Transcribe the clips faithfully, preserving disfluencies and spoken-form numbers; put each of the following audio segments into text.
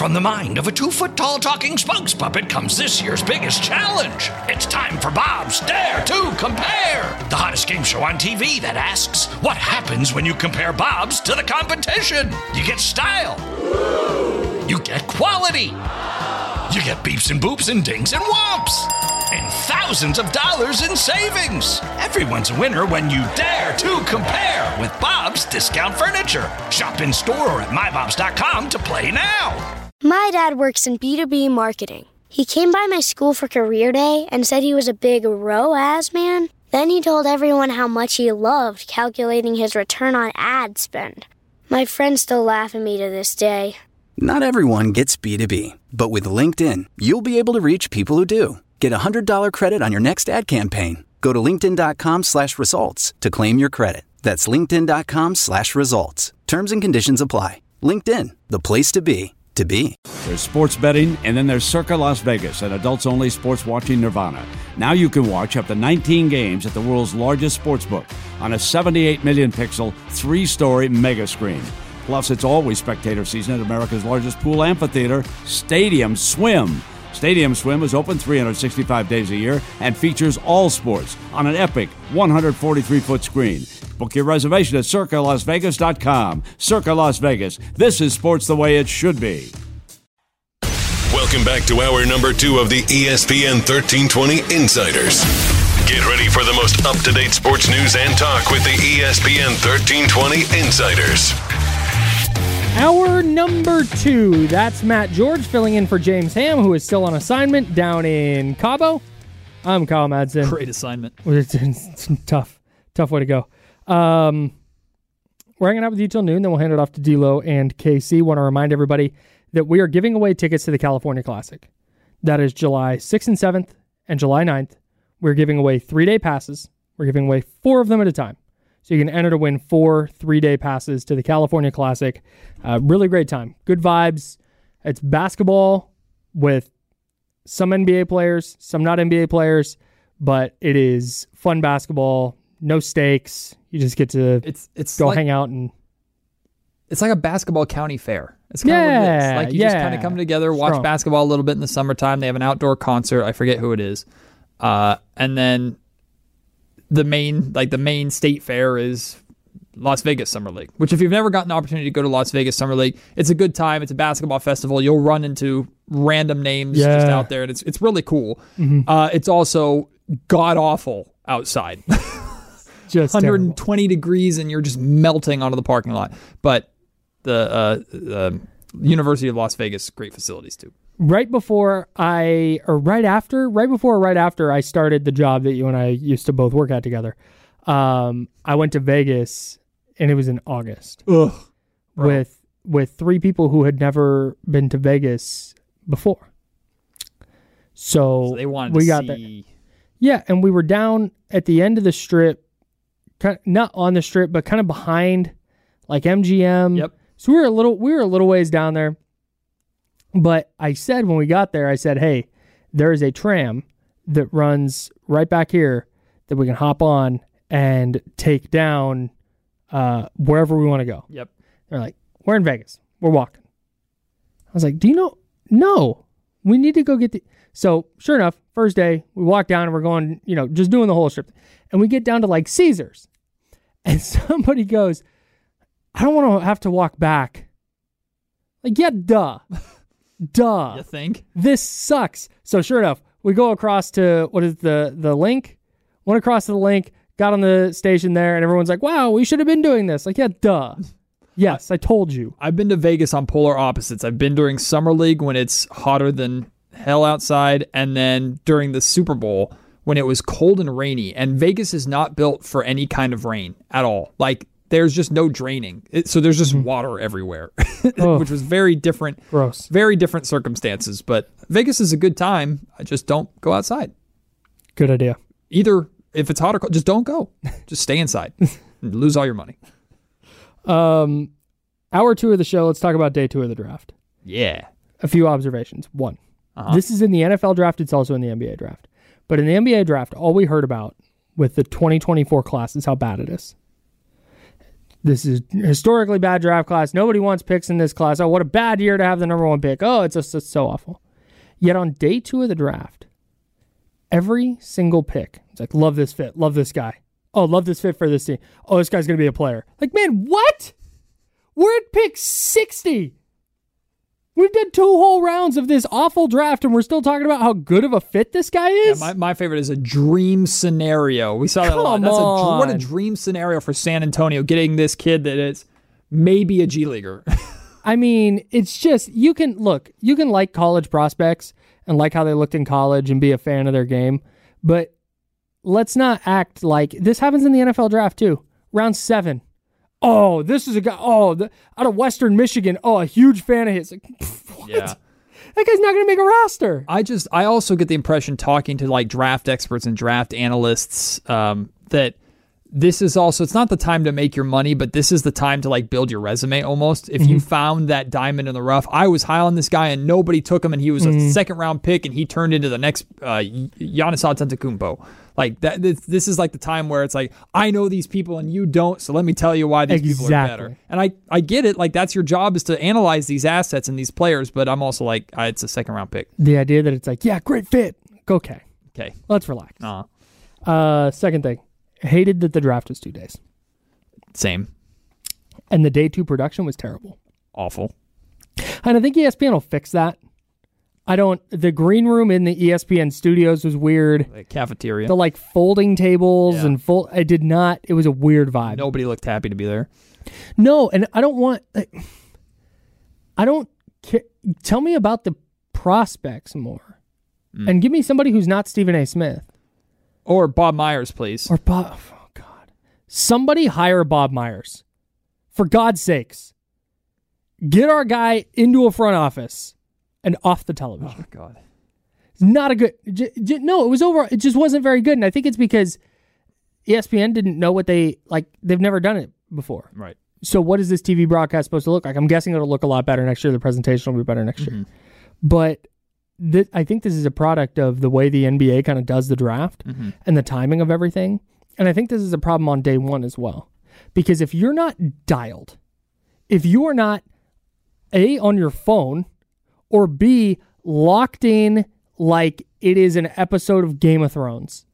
From the mind of a two-foot-tall talking spokes puppet comes this year's biggest challenge. It's time for Bob's Dare to Compare, the hottest game show on T V that asks, what happens when you compare Bobs to the competition? You get style. You get quality. You get beeps and boops and dings and whomps. And thousands of dollars in savings. Everyone's a winner when you dare to compare with Bob's Discount Furniture. Shop in store or at my bobs dot com to play now. My dad works in B two B marketing. He came by my school for career day and said he was a big R O A S man. Then he told everyone how much he loved calculating his return on ad spend. My friends still laugh at me to this day. Not everyone gets B two B, but with LinkedIn, you'll be able to reach people who do. Get a one hundred dollars credit on your next ad campaign. Go to linkedin.com slash results to claim your credit. That's linkedin.com slash results. Terms and conditions apply. LinkedIn, the place to be, to be. There's sports betting, and then there's Circa Las Vegas, an adults-only sports watching nirvana. Now you can watch up to nineteen games at the world's largest sportsbook on a seventy-eight million pixel, three-story mega screen. Plus, it's always spectator season at America's largest pool amphitheater, Stadium Swim. Stadium Swim is open three hundred sixty-five days a year and features all sports on an epic one hundred forty-three foot screen. Book your reservation at circa las vegas dot com. Circa Las Vegas. This is sports the way it should be. Welcome back to hour number two of the E S P N thirteen twenty Insiders. Get ready for the most up-to-date sports news and talk with the E S P N thirteen twenty Insiders. Hour number two. That's Matt George filling in for James Ham, who is still on assignment down in Cabo. I'm Kyle Madsen. Great assignment. It's, it's tough. Tough way to go. Um, we're hanging out with you till noon, then we'll hand it off to D-Lo and K C. Want to remind everybody that we are giving away tickets to the California Classic. That is July sixth and seventh and July ninth. We're giving away three-day passes. We're giving away four of them at a time. So you can enter to win four three-day passes to the California Classic. Uh, really great time. Good vibes. It's basketball with some N B A players, some not N B A players, but it is fun basketball, no stakes. You just get to it's, it's go like, hang out. and It's like a basketball county fair. It's kind yeah, of what it is. Like you yeah. just kind of come together, watch Strong. basketball a little bit in the summertime. They have an outdoor concert. I forget who it is. Uh, and then the main, like the main state fair is Las Vegas Summer League, which if you've never gotten the opportunity to go to Las Vegas Summer League, it's a good time. It's a basketball festival. You'll run into random names yeah. just out there, and it's it's really cool. Mm-hmm. Uh, it's also god-awful outside. Just one hundred twenty terrible. degrees, and you're just melting onto the parking lot. But the uh, the University of Las Vegas, great facilities too. Right before I, or right after, right before or right after I started the job that you and I used to both work at together, um, I went to Vegas, and it was in August. Ugh, with with three people who had never been to Vegas before. So, so they wanted we to got see. there. Yeah, and we were down at the end of the strip, kind of, not on the strip, but kind of behind, like M G M. Yep. So we were a little, we were a little ways down there. But I said when we got there, I said, "Hey, there is a tram that runs right back here that we can hop on and take down uh, wherever we want to go." Yep. They're like, "We're in Vegas. We're walking." I was like, "Do you know? No, we need to go get the." So sure enough, first day we walk down and we're going, you know, just doing the whole strip, and we get down to like Caesars, and somebody goes, "I don't want to have to walk back." Like, yeah, duh. Duh. You think? This sucks. So sure enough, we go across to, what is the, the link? Went across to the link, got on the station there, and everyone's like, "Wow, we should have been doing this." Like, yeah, duh. Yes, I told you. I've been to Vegas on polar opposites. I've been during Summer League when it's hotter than hell outside, and then during the Super Bowl when it was cold and rainy. And Vegas is not built for any kind of rain at all. Like, there's just no draining. It, so there's just mm-hmm. water everywhere, oh, which was very different. Gross. Very different circumstances. But Vegas is a good time. I just don't go outside. Good idea. Either if it's hot or cold, just don't go. Just stay inside and lose all your money. Um, hour two of the show, let's talk about day two of the draft. Yeah. A few observations. One, uh-huh. this is in the N F L draft. It's also in the N B A draft. But in the N B A draft, all we heard about with the twenty twenty-four class is how bad it is. This is historically bad draft class. Nobody wants picks in this class. Oh, what a bad year to have the number one pick. Oh, it's just it's so awful. Yet on day two of the draft, every single pick, it's like, love this fit, love this guy. Oh, love this fit for this team. Oh, this guy's going to be a player. Like, man, what? We're at pick sixty. We've done two whole rounds of this awful draft, and we're still talking about how good of a fit this guy is? Yeah, my, my favorite is a dream scenario. We saw that Come a lot. That's on. A, what a dream scenario for San Antonio, getting this kid that is maybe a G Leaguer. I mean, it's just, you can, look, you can like college prospects and like how they looked in college and be a fan of their game, but let's not act like, this happens in the N F L draft too. Round seven. Oh, this is a guy, oh, the, out of Western Michigan. Oh, a huge fan of his. Like, what? Yeah. That guy's not going to make a roster. I just, I also get the impression talking to like draft experts and draft analysts um, that this is also, it's not the time to make your money, but this is the time to like build your resume almost. If mm-hmm. you found that diamond in the rough, I was high on this guy and nobody took him and he was mm-hmm. a second round pick and he turned into the next uh, Giannis Antetokounmpo. Like that, this, this is like the time where it's like, I know these people and you don't, so let me tell you why these exactly. people are better. And I, I get it. Like that's your job is to analyze these assets and these players, but I'm also like, uh, it's a second round pick. The idea that it's like, yeah, great fit. Okay. Okay. Let's relax. Uh-huh. Uh, second thing, hated that the draft was two days. Same. And the day two production was terrible. Awful. And I think E S P N will fix that. I don't, the green room in the E S P N studios was weird. The cafeteria. The like folding tables Yeah. and full, I did not, it was a weird vibe. Nobody looked happy to be there. No, and I don't want, like, I don't care. Tell me about the prospects more. Mm. And give me somebody who's not Stephen A. Smith. Or Bob Myers, please. Or Bob, oh God. Somebody hire Bob Myers. For God's sakes. Get our guy into a front office and off the television. Oh, God. Not a good, j- j- no, it was over, it just wasn't very good. And I think it's because E S P N didn't know what they, like, they've never done it before. Right. So what is this T V broadcast supposed to look like? I'm guessing it'll look a lot better next year. The presentation will be better next Mm-hmm. year. But th- I think this is a product of the way the N B A kind of does the draft mm-hmm. and the timing of everything. And I think this is a problem on day one as well. Because if you're not dialed, if you are not, A, on your phone, or B, locked in like it is an episode of Game of Thrones,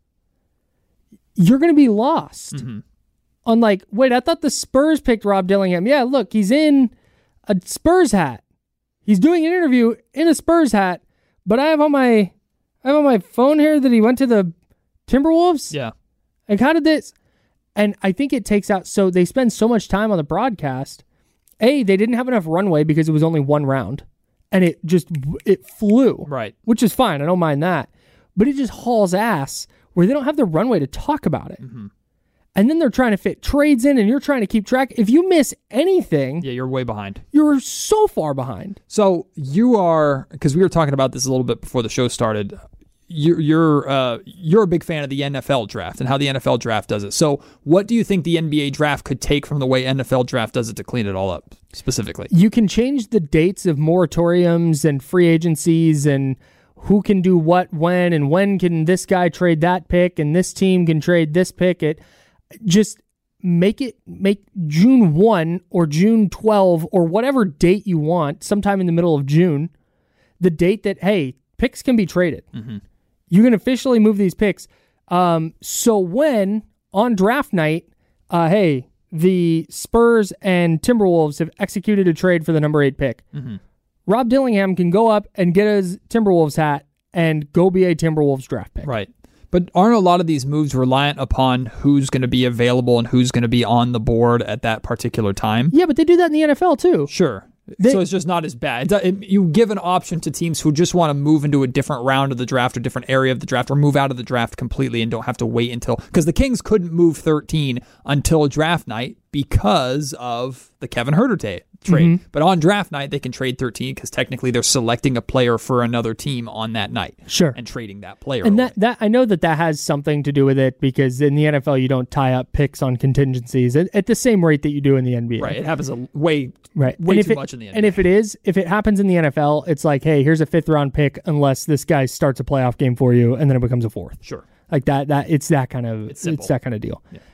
you're going to be lost. Mm-hmm. On like, wait, I thought the Spurs picked Rob Dillingham. Yeah, look, he's in a Spurs hat. He's doing an interview in a Spurs hat, but I have on my I have on my phone here that he went to the Timberwolves. Yeah. Like, how did this? And I think it takes out, so they spend so much time on the broadcast. A, they didn't have enough runway because it was only one round. And it just, it flew. Right. Which is fine. I don't mind that. But it just hauls ass where they don't have the runway to talk about it. Mm-hmm. And then they're trying to fit trades in and you're trying to keep track. If you miss anything, Yeah, you're way behind. you're so far behind. So you are, because we were talking about this a little bit before the show started. You're you're uh, you're a big fan of the N F L draft and how the N F L draft does it. So what do you think the N B A draft could take from the way N F L draft does it to clean it all up specifically? You can change the dates of moratoriums and free agencies and who can do what when and when can this guy trade that pick and this team can trade this pick. It just make it make June first or June twelfth or whatever date you want, sometime in the middle of June, the date that, hey, picks can be traded. Mm-hmm. You can officially move these picks. Um, so when on draft night, uh, hey, the Spurs and Timberwolves have executed a trade for the number eight pick. Mm-hmm. Rob Dillingham can go up and get his Timberwolves hat and go be a Timberwolves draft pick. Right. But aren't a lot of these moves reliant upon who's going to be available and who's going to be on the board at that particular time? Yeah, but they do that in the N F L too. Sure. They, so it's just not as bad. It, it, you give an option to teams who just want to move into a different round of the draft or different area of the draft or move out of the draft completely and don't have to wait until... Because the Kings couldn't move thirteen until draft night because of the Kevin Huerter ta- trade. Mm-hmm. But on draft night, they can trade thirteen because technically they're selecting a player for another team on that night. Sure. And trading that player And away. that, that I know that that has something to do with it because in the N F L, you don't tie up picks on contingencies at, at the same rate that you do in the N B A. Right. It happens a way, right. way and too it, much in the N B A. And if it is, if it happens in the N F L, it's like, hey, here's a fifth round pick unless this guy starts a playoff game for you and then it becomes a fourth. Sure. Like that, that it's that kind of It's it's, simple. that kind of deal. Yeah.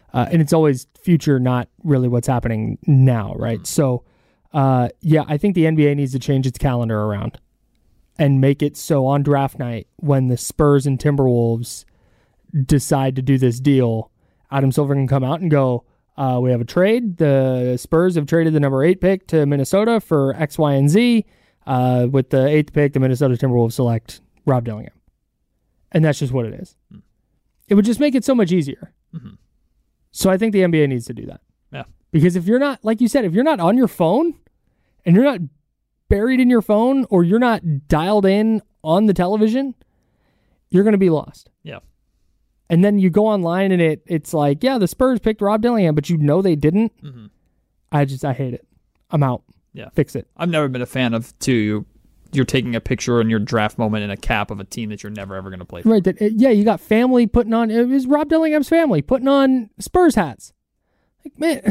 Uh, and it's always future, not really what's happening now, right? So, uh, yeah, I think the N B A needs to change its calendar around and make it so on draft night, when the Spurs and Timberwolves decide to do this deal, Adam Silver can come out and go, uh, we have a trade. The Spurs have traded the number eight pick to Minnesota for X, Y, and Z. Uh, with the eighth pick, the Minnesota Timberwolves select Rob Dillingham. And that's just what it is. Mm. It would just make it so much easier. Mm-hmm. So I think the N B A needs to do that. Yeah. Because if you're not, like you said, if you're not on your phone and you're not buried in your phone or you're not dialed in on the television, you're going to be lost. Yeah. And then you go online and it it's like, yeah, the Spurs picked Rob Dillingham, but you know they didn't. Mm-hmm. I just, I hate it. I'm out. Yeah. Fix it. I've never been a fan of, too, you, you're taking a picture in your draft moment in a cap of a team that you're never ever going to play for. Right. That, yeah, you got family putting on, it was Rob Dillingham's family putting on Spurs hats. Like, man,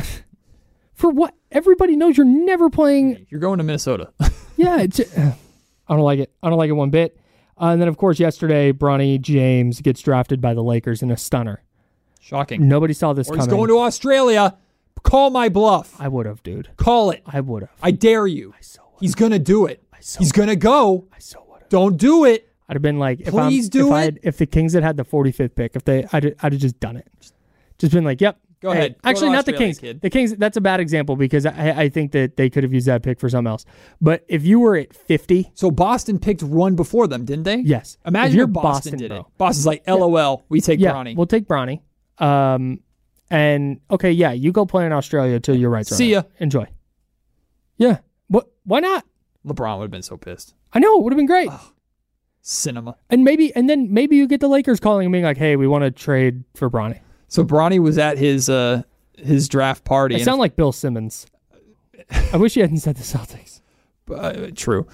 for what? Everybody knows you're never playing. You're going to Minnesota. Yeah. It's, I don't like it. I don't like it one bit. Uh, and then, of course, yesterday, Bronny James gets drafted by the Lakers in a stunner. Shocking. Nobody saw this or coming. He's going to Australia. Call my bluff. I would have, dude. Call it. I would have. I dare you. I so He's going to do it. I so He's going to go. I so would have. Don't do it. I'd have been like, if Please I'm, do if it. I had, if the Kings had had the forty-fifth pick, if they, I'd, I'd have just done it. Just been like, yep. Go hey, ahead. Go actually, not the Australia, Kings. Kid. The Kings, that's a bad example because I, I think that they could have used that pick for something else. But if you were at fifty. So Boston picked one before them, didn't they? Yes. Imagine if you're if Boston, Boston did bro. it. Boston's like, LOL, we take yeah, Bronny. We'll take Bronny. Um, and, okay, yeah, you go play in Australia till your rights are See ya. Out. Enjoy. Yeah. What? Why not? LeBron would have been so pissed. I know. It would have been great. Ugh. Cinema. And maybe, and then maybe you get the Lakers calling and being like, hey, we want to trade for Bronny. So Bronny was at his uh, his draft party. I and sound like Bill Simmons. I wish he hadn't said the Celtics. Uh, true.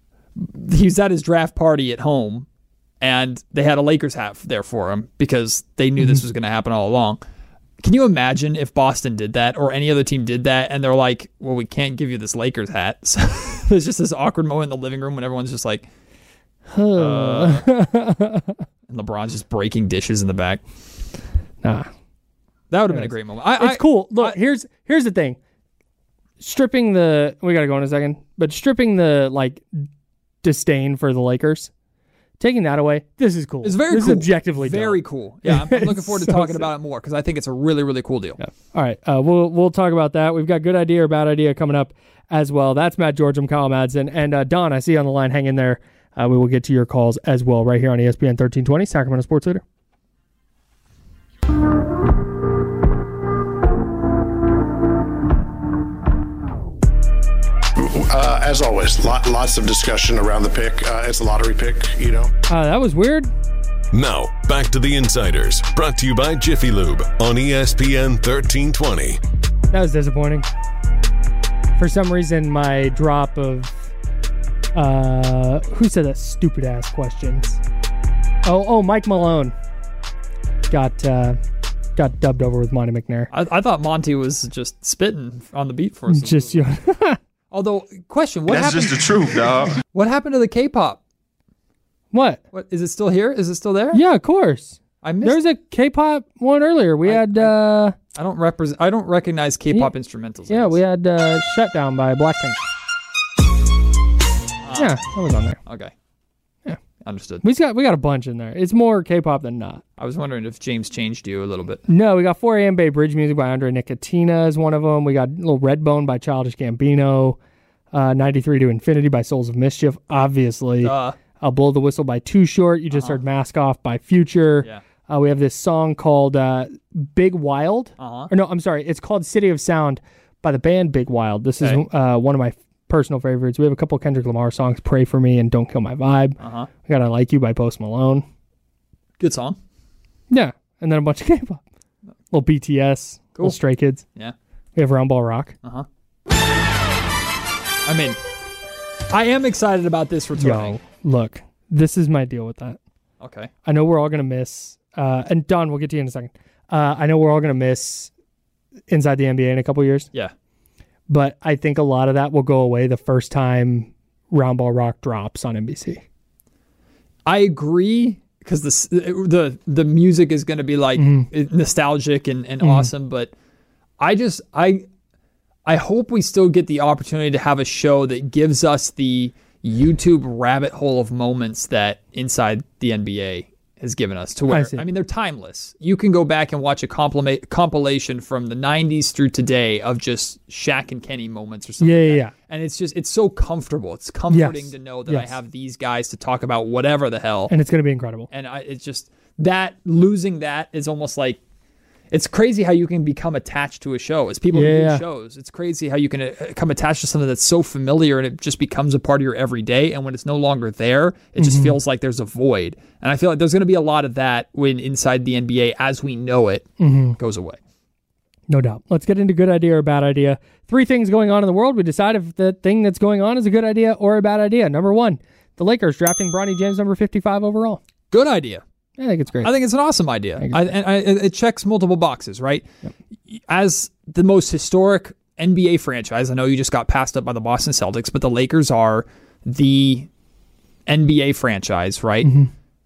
He was at his draft party at home, and they had a Lakers hat there for him because they knew mm-hmm. this was going to happen all along. Can you imagine if Boston did that or any other team did that, and they're like, well, we can't give you this Lakers hat. So there's just this awkward moment in the living room when everyone's just like, uh, and LeBron's just breaking dishes in the back. Nah. That would have been a great moment. I, it's I, cool. Look, I, here's here's the thing. Stripping the we gotta go in a second, but stripping the like disdain for the Lakers, taking that away, this is cool. It's very this cool. Is objectively very dope. cool. Yeah, I'm, I'm looking forward to so talking sick. about it more because I think it's a really really cool deal. Yeah. All right, uh, we'll we'll talk about that. We've got good idea or bad idea coming up as well. That's Matt George. I'm Kyle Madsen, and uh, Don, I see you on the line. Hang in there. Uh, we will get to your calls as well right here on E S P N thirteen twenty, Sacramento Sports Leader. Uh, as always, lot, lots of discussion around the pick. Uh, it's a lottery pick, you know. Uh, that was weird. Now, back to the Insiders, brought to you by Jiffy Lube on E S P N thirteen twenty. That was disappointing. For some reason, my drop of... Uh, who said that stupid-ass questions? Oh, oh, Mike Malone got uh, got dubbed over with Monty McNair. I, I thought Monty was just spitting on the beat for us. Just, you know. Although, question, what That's happened? just the truth, dog. What happened to the K-pop? What? What is it still here? Is it still there? Yeah, of course. I missed. There was a K-pop one earlier. We I, had. I, Uh, I don't represent. I don't recognize K-pop yeah, instrumentals. Yeah, we had uh, Shutdown by Blackpink. Uh, yeah, that was on there. Okay. Yeah, understood. We got we got a bunch in there. It's more K-pop than not. I was wondering if James changed you a little bit. No, we got four A M Bay Bridge Music by Andre Nicotina is one of them. We got a little Redbone by Childish Gambino. Uh, ninety-three to Infinity by Souls of Mischief, obviously. Uh, I'll Blow the Whistle by Too Short. You just uh-huh. heard Mask Off by Future. Yeah. Uh, we have this song called uh, Big Wild. Uh-huh. Or no, I'm sorry. It's called City of Sound by the band Big Wild. This okay. is uh, one of my personal favorites. We have a couple Kendrick Lamar songs, Pray For Me and Don't Kill My Vibe. Uh-huh. We got I Like You by Post Malone. Good song. Yeah. And then a bunch of K-pop. Little B T S. Cool. Little Stray Kids. Yeah. We have Round Ball Rock. Uh-huh. I mean, I am excited about this returning. Yo, look, this is my deal with that. Okay. I know we're all going to miss, uh, and Don, we'll get to you in a second. Uh, I know we're all going to miss Inside the N B A in a couple years. Yeah. But I think a lot of that will go away the first time Round Ball Rock drops on N B C. I agree, because the the the music is going to be like mm-hmm. nostalgic and, and mm-hmm. awesome. But I just I I hope we still get the opportunity to have a show that gives us the YouTube rabbit hole of moments that Inside the N B A has given us. To where I, I mean, they're timeless. You can go back and watch a compil- compilation from the nineties through today of just Shaq and Kenny moments or something. Yeah, like yeah, that. yeah. And it's just it's so comfortable. It's comforting yes. to know that yes. I have these guys to talk about whatever the hell, and it's going to be incredible. And I, it's just that losing that is almost like. It's crazy how you can become attached to a show. As people yeah. who do shows, it's crazy how you can become attached to something that's so familiar and it just becomes a part of your everyday. And when it's no longer there, it mm-hmm. just feels like there's a void. And I feel like there's going to be a lot of that when Inside the N B A, as we know it, mm-hmm. goes away. No doubt. Let's get into good idea or bad idea. Three things going on in the world. We decide if the thing that's going on is a good idea or a bad idea. Number one, the Lakers drafting Bronny James number fifty-five overall. Good idea. I think it's great. I think it's an awesome idea. I, and I, it checks multiple boxes, right? Yep. As the most historic N B A franchise, I know you just got passed up by the Boston Celtics, but the Lakers are the N B A franchise, right? Mm-hmm.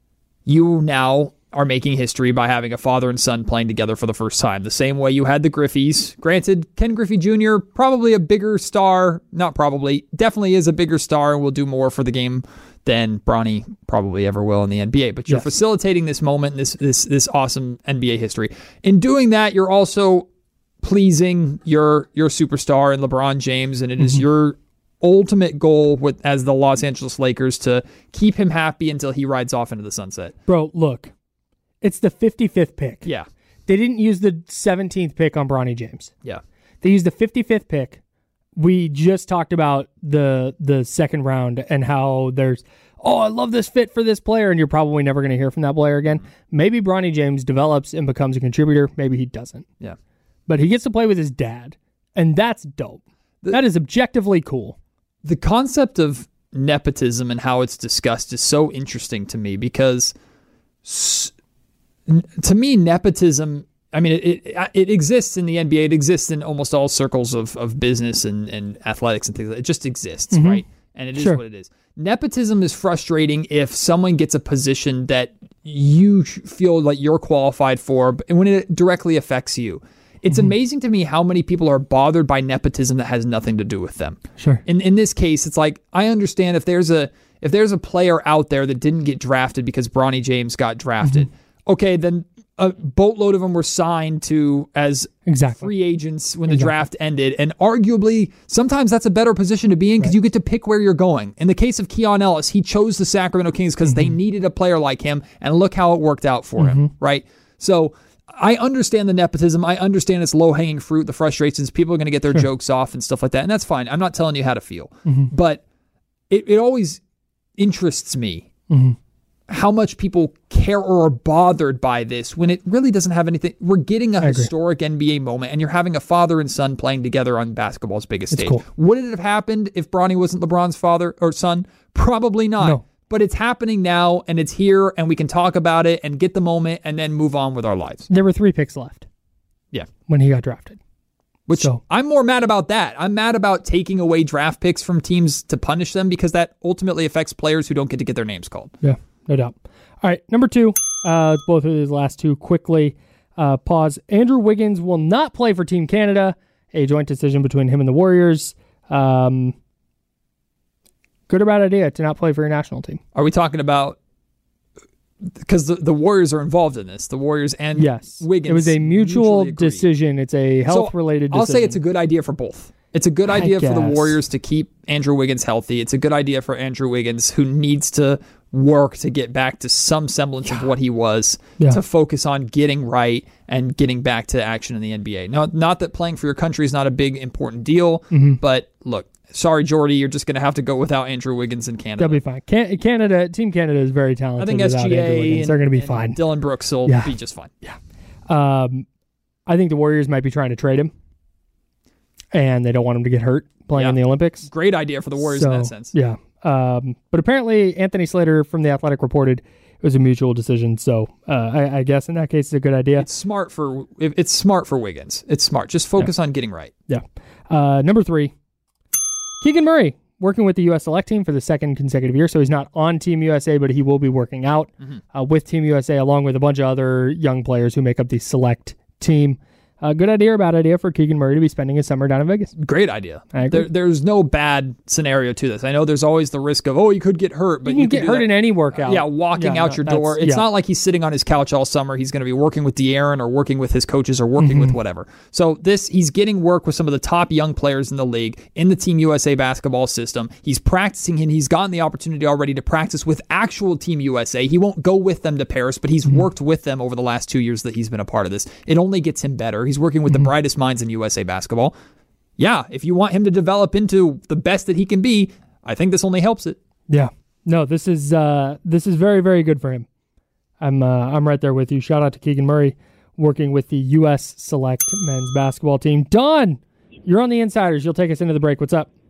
You now are making history by having a father and son playing together for the first time. The same way you had the Griffeys. Granted, Ken Griffey Junior, probably a bigger star. Not probably. Definitely is a bigger star and will do more for the game than Bronny probably ever will in the N B A. But you're yes. facilitating this moment, this this this awesome N B A history. In doing that, you're also pleasing your your superstar in LeBron James, and it mm-hmm. is your ultimate goal with as the Los Angeles Lakers to keep him happy until he rides off into the sunset. Bro, look, it's the fifty-fifth pick. Yeah. They didn't use the seventeenth pick on Bronny James. Yeah. They used the fifty-fifth pick. We just talked about the the second round and how there's, oh, I love this fit for this player, and you're probably never going to hear from that player again. Maybe Bronny James develops and becomes a contributor. Maybe he doesn't. Yeah. But he gets to play with his dad, and that's dope. The, that is objectively cool. The concept of nepotism and how it's discussed is so interesting to me because s- to me, nepotism... I mean, it, it it exists in the N B A. It exists in almost all circles of, of business and, and athletics and things like that. It just exists, mm-hmm. right? And it is sure. what it is. Nepotism is frustrating if someone gets a position that you feel like you're qualified for, and when it directly affects you. It's mm-hmm. amazing to me how many people are bothered by nepotism that has nothing to do with them. Sure. In in this case, it's like, I understand if there's a if there's a player out there that didn't get drafted because Bronny James got drafted, mm-hmm. okay, then a boatload of them were signed to as exactly. free agents when the exactly. draft ended. And arguably, sometimes that's a better position to be in because right. you get to pick where you're going. In the case of Keon Ellis, he chose the Sacramento Kings because mm-hmm. they needed a player like him, and look how it worked out for mm-hmm. him, right? So I understand the nepotism. I understand it's low-hanging fruit, the frustrations. People are going to get their sure. jokes off and stuff like that, and that's fine. I'm not telling you how to feel. Mm-hmm. But it, it always interests me mm-hmm. how much people care or are bothered by this when it really doesn't have anything. We're getting a historic N B A moment, and you're having a father and son playing together on basketball's biggest it's stage. Cool. Would it have happened if Bronny wasn't LeBron's father or son? Probably not. No. But it's happening now, and it's here, and we can talk about it and get the moment and then move on with our lives. There were three picks left. Yeah. When he got drafted. Which so. I'm more mad about that. I'm mad about taking away draft picks from teams to punish them because that ultimately affects players who don't get to get their names called. Yeah, no doubt. All right, number two. Uh, let's both of these last two quickly. Uh, pause. Andrew Wiggins will not play for Team Canada. A joint decision between him and the Warriors. Um, good or bad idea to not play for your national team? Are we talking about... Because the, the Warriors are involved in this. The Warriors and yes. Wiggins. It was a mutual decision. It's a health-related so decision. I'll say it's a good idea for both. It's a good idea for the Warriors to keep Andrew Wiggins healthy. It's a good idea for Andrew Wiggins, who needs to work to get back to some semblance yeah. of what he was, yeah. to focus on getting right and getting back to action in the N B A. Now, not that playing for your country is not a big, important deal, mm-hmm. but look, sorry, Jordy, you're just going to have to go without Andrew Wiggins in Canada. They'll be fine. Can- Canada, Team Canada is very talented. I think S G A and, they're going to be and fine. Dylan Brooks will yeah. be just fine. Yeah. Um, I think the Warriors might be trying to trade him, and they don't want him to get hurt playing yeah. in the Olympics. Great idea for the Warriors so, in that sense. Yeah. Um, but apparently Anthony Slater from The Athletic reported it was a mutual decision. So uh, I, I guess in that case, it's a good idea. It's smart for it's smart for Wiggins. It's smart. Just focus yeah. on getting right. Yeah. Uh, number three, Keegan Murray working with the U S Select team for the second consecutive year. So he's not on Team U S A, but he will be working out mm-hmm. uh, with Team U S A along with a bunch of other young players who make up the Select team. Uh, good idea or bad idea for Keegan Murray to be spending his summer down in Vegas? Great idea. I agree. There, there's no bad scenario to this. I know there's always the risk of, oh, you could get hurt. But you can you get hurt that. in any workout. Yeah, walking yeah, out no, your door. It's yeah. not like he's sitting on his couch all summer. He's going to be working with De'Aaron or working with his coaches or working mm-hmm. with whatever. So this, he's getting work with some of the top young players in the league, in the Team U S A basketball system. He's practicing, and he's gotten the opportunity already to practice with actual Team U S A. He won't go with them to Paris, but he's mm-hmm. worked with them over the last two years that he's been a part of this. It only gets him better. He's working with mm-hmm. the brightest minds in U S A basketball. Yeah, if you want him to develop into the best that he can be, I think this only helps it. Yeah. No, this is uh, this is very, very good for him. I'm uh, I'm right there with you. Shout out to Keegan Murray working with the U S Select men's basketball team. Don, you're on the Insiders. You'll take us into the break. What's up?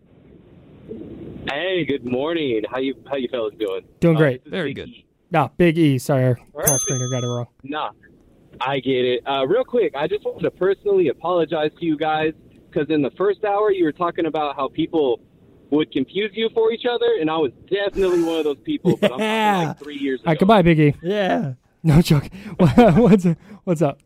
Hey, good morning. How you how you fellas doing? Doing great. Uh, Very good. E. No, Big E. Sorry, our call screener got it wrong. Nah. I get it. Uh, real quick, I just wanted to personally apologize to you guys because in the first hour you were talking about how people would confuse you for each other, and I was definitely one of those people. But I'm talking like three years ago. All right, goodbye, Big E. Yeah. No joke. what's what's up?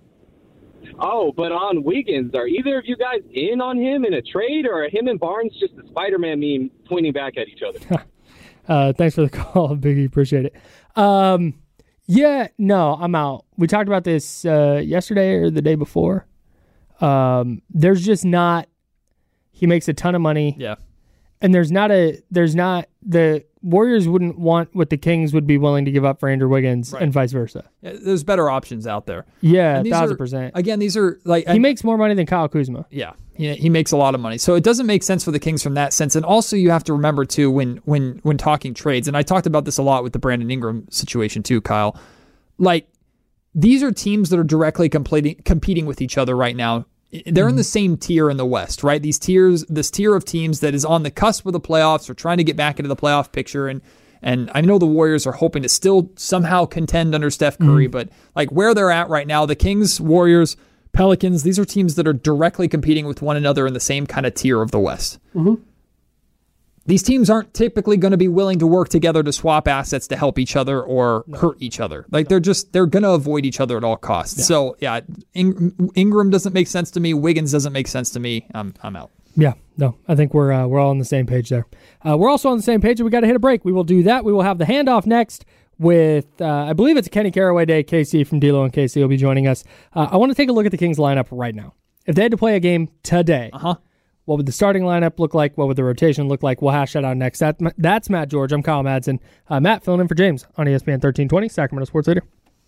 Oh, but on Wiggins, are either of you guys in on him in a trade, or are him and Barnes just a Spider-Man meme pointing back at each other? uh, thanks for the call, Big E. Appreciate it. Um, Yeah, no, I'm out. We talked about this uh, yesterday or the day before. Um, there's just not. He makes a ton of money. Yeah, and there's not a. There's not the Warriors wouldn't want what the Kings would be willing to give up for Andrew Wiggins, right. and vice versa. Yeah, there's better options out there. Yeah, a thousand percent. Again, these are like he I, makes more money than Kyle Kuzma. Yeah, he, he makes a lot of money, so it doesn't make sense for the Kings from that sense. And also, you have to remember too when when when talking trades, and I talked about this a lot with the Brandon Ingram situation too, Kyle. Like, these are teams that are directly competing competing with each other right now. They're in the same tier in the West, right? These tiers, this tier of teams that is on the cusp of the playoffs or trying to get back into the playoff picture. And and I know the Warriors are hoping to still somehow contend under Steph Curry, mm-hmm. but like where they're at right now, the Kings, Warriors, Pelicans, these are teams that are directly competing with one another in the same kind of tier of the West. Mm-hmm. These teams aren't typically going to be willing to work together to swap assets to help each other or no. hurt each other. Like they're just, they're going to avoid each other at all costs. Yeah. So yeah, In- Ingram doesn't make sense to me. Wiggins doesn't make sense to me. I'm, I'm out. Yeah, no, I think we're, uh, we're all on the same page there. Uh, we're also on the same page and we got to hit a break. We will do that. We will have the handoff next with, uh, I believe it's a Kenny Caraway day. K C from D-Lo and K C will be joining us. Uh, I want to take a look at the Kings lineup right now. If they had to play a game today, uh-huh. what would the starting lineup look like? What would the rotation look like? We'll hash that out next. That, that's Matt George. I'm Kyle Madsen. Uh, Matt filling in for James on E S P N thirteen twenty, Sacramento Sports Leader.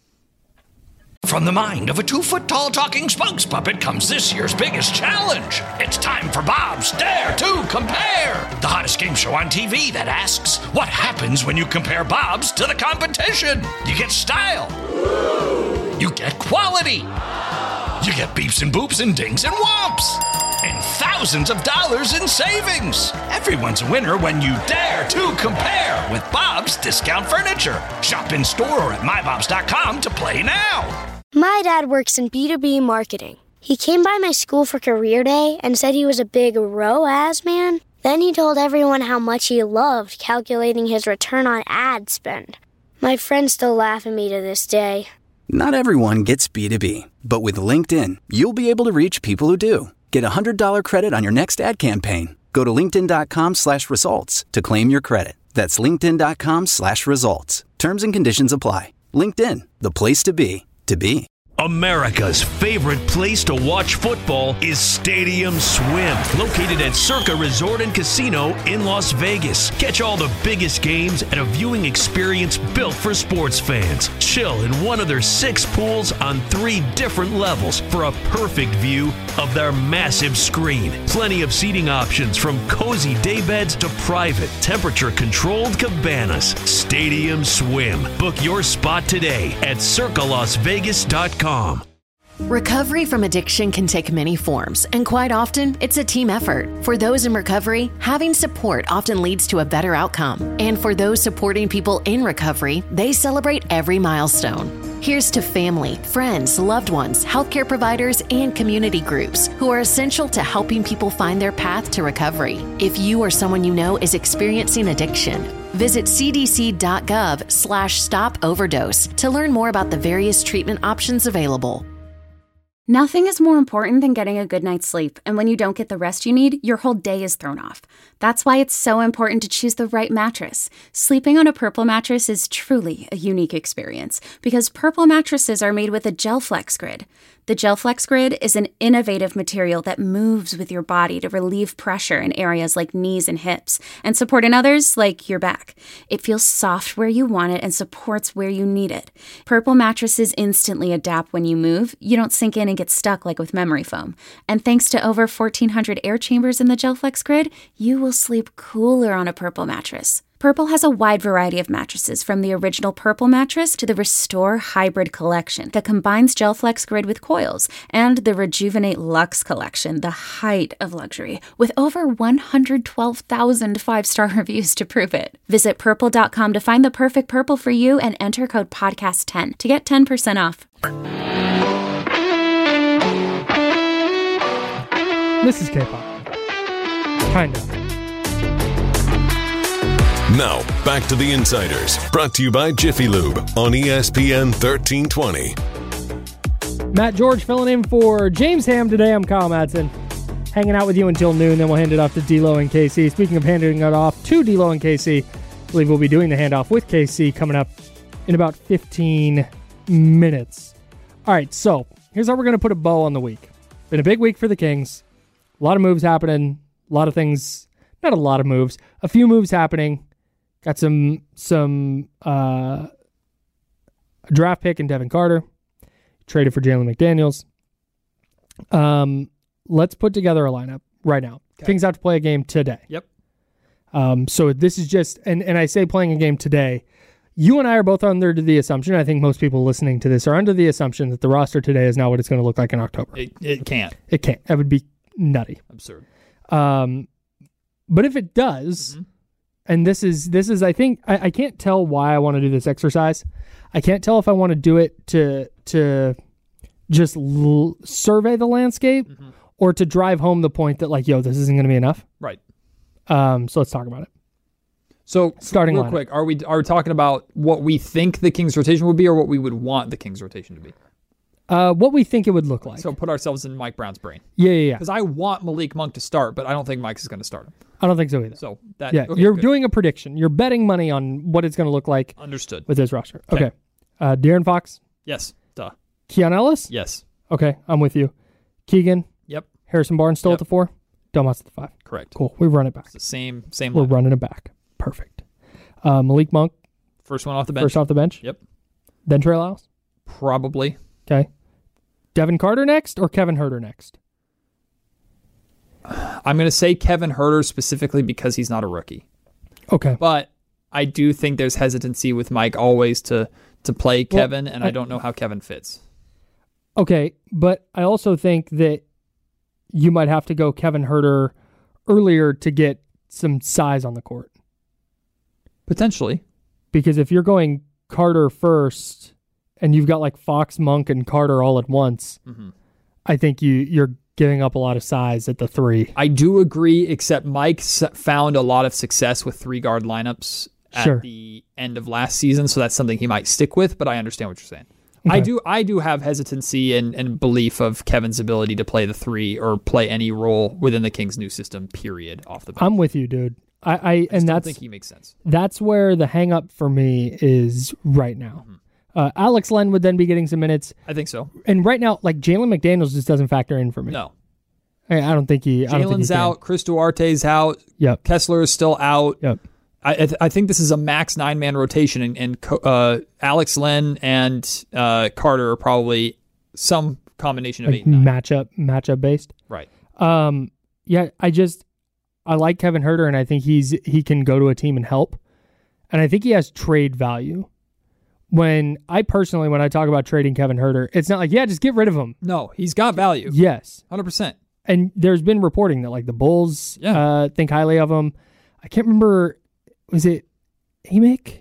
From the mind of a two-foot-tall talking spokes puppet comes this year's biggest challenge. It's time for Bob's Dare to Compare, the hottest game show on T V that asks, what happens when you compare Bobs to the competition? You get style. You get quality. You get beeps and boops and dings and whomps. And thousands of dollars in savings. Everyone's a winner when you dare to compare with Bob's Discount Furniture. Shop in store or at my bobs dot com to play now. My dad works in B two B marketing. He came by my school for career day and said he was a big R O A S man. Then he told everyone how much he loved calculating his return on ad spend. My friends still laugh at me to this day. Not everyone gets B two B, but with LinkedIn, you'll be able to reach people who do. Get a one hundred dollars credit on your next ad campaign. Go to linkedin.com slash results to claim your credit. That's linkedin.com slash results. Terms and conditions apply. LinkedIn, the place to be, to be. America's favorite place to watch football is Stadium Swim, located at Circa Resort and Casino in Las Vegas. Catch all the biggest games at a viewing experience built for sports fans. Chill in one of their six pools on three different levels for a perfect view of their massive screen. Plenty of seating options from cozy daybeds to private, temperature-controlled cabanas. Stadium Swim. Book your spot today at circa las vegas dot com. Recovery from addiction can take many forms, and quite often, it's a team effort. For those in recovery, having support often leads to a better outcome. And for those supporting people in recovery, they celebrate every milestone. Here's to family, friends, loved ones, healthcare providers, and community groups who are essential to helping people find their path to recovery. If you or someone you know is experiencing addiction, visit cdc.gov slash stop overdose to learn more about the various treatment options available. Nothing is more important than getting a good night's sleep, and when you don't get the rest you need, your whole day is thrown off. That's why it's so important to choose the right mattress. Sleeping on a Purple mattress is truly a unique experience because Purple mattresses are made with a GelFlex Grid. The GelFlex Grid is an innovative material that moves with your body to relieve pressure in areas like knees and hips and support in others like your back. It feels soft where you want it and supports where you need it. Purple mattresses instantly adapt when you move. You don't sink in and get stuck like with memory foam. And thanks to over fourteen hundred air chambers in the GelFlex Grid, you will sleep cooler on a Purple mattress. Purple has a wide variety of mattresses, from the original Purple mattress to the Restore Hybrid collection that combines GelFlex Grid with coils, and the Rejuvenate Luxe collection, the height of luxury, with over one hundred twelve thousand five-star reviews to prove it. Visit purple dot com to find the perfect Purple for you and enter code podcast ten to get ten percent off. This is K-pop. Kind of. Now, back to the Insiders, brought to you by Jiffy Lube on E S P N thirteen twenty. Matt George filling in for James Ham today. I'm Kyle Madsen, hanging out with you until noon, then we'll hand it off to D'Lo and K C. Speaking of handing it off to D'Lo and K C, I believe we'll be doing the handoff with K C coming up in about fifteen minutes. All right, so here's how we're going to put a bow on the week. Been a big week for the Kings. A lot of moves happening. A lot of things, not a lot of moves, a few moves happening. Got some some uh, draft pick in Devin Carter. Traded for Jalen McDaniels. Um, let's put together a lineup right now. Okay. Kings have to play a game today. Yep. Um, so this is just, and, and I say playing a game today. You and I are both under the assumption, I think most people listening to this are under the assumption that the roster today is not what it's going to look like in October. It, it can't. It can't. That would be nutty. Absurd. Um, but if it does... Mm-hmm. And this is, this is. I think, I, I can't tell why I want to do this exercise. I can't tell if I want to do it to to just l- survey the landscape mm-hmm. or to drive home the point that, like, yo, this isn't going to be enough. Right. Um. So let's talk about it. So, starting real lineup. quick, are we are we talking about what we think the Kings rotation would be or what we would want the Kings rotation to be? Uh, what we think it would look like. So put ourselves in Mike Brown's brain. Yeah, yeah, yeah. Because I want Malik Monk to start, but I don't think Mike is going to start him. I don't think so either. So that yeah, okay, you're good. doing a prediction. You're betting money on what it's going to look like. Understood. With his roster. Okay. okay. Uh, De'Aaron Fox. Yes. Duh. Keon Ellis. Yes. Okay, I'm with you. Keegan. Yep. Harrison Barnes still yep. at the four. Domas at the five. Correct. Cool. We run it back. It's the same same. We're lineup. running it back. Perfect. Uh, Malik Monk. First one off the bench. First off the bench. Yep. Then Trey Lyles. Probably. Okay. Devin Carter next or Kevin Huerter next? I'm going to say Kevin Huerter specifically because he's not a rookie. Okay. But I do think there's hesitancy with Mike always to to play Kevin, well, and I, I don't know how Kevin fits. Okay, but I also think that you might have to go Kevin Huerter earlier to get some size on the court. Potentially. Because if you're going Carter first and you've got like Fox, Monk, and Carter all at once, mm-hmm. I think you, you're giving up a lot of size at the three. I do agree, except Mike found a lot of success with three-guard lineups at sure. the end of last season, so that's something he might stick with, but I understand what you're saying. Okay. I do I do have hesitancy and, and belief of Kevin's ability to play the three or play any role within the Kings' new system, period, off the bench. I'm with you, dude. I, I, I and that's, think he makes sense. That's where the hang-up for me is right now. Mm-hmm. Uh, Alex Len would then be getting some minutes. I think so. And right now, like, Jalen McDaniels just doesn't factor in for me. No. I, I don't think he... Jalen's out. Chris Duarte's out. Yep. Kessler is still out. Yep. I I, th- I think this is a max nine-man rotation, and, and uh, Alex Len and uh, Carter are probably some combination of like eight and nine. Matchup, matchup based. Right. Um. Yeah, I just... I like Kevin Huerter, and I think he's he can go to a team and help. And I think he has trade value. When I personally, when I talk about trading Kevin Huerter, it's not like, yeah, just get rid of him. No, he's got value. Yes. one hundred percent. And there's been reporting that, like, the Bulls yeah. uh, think highly of him. I can't remember, was it Amick?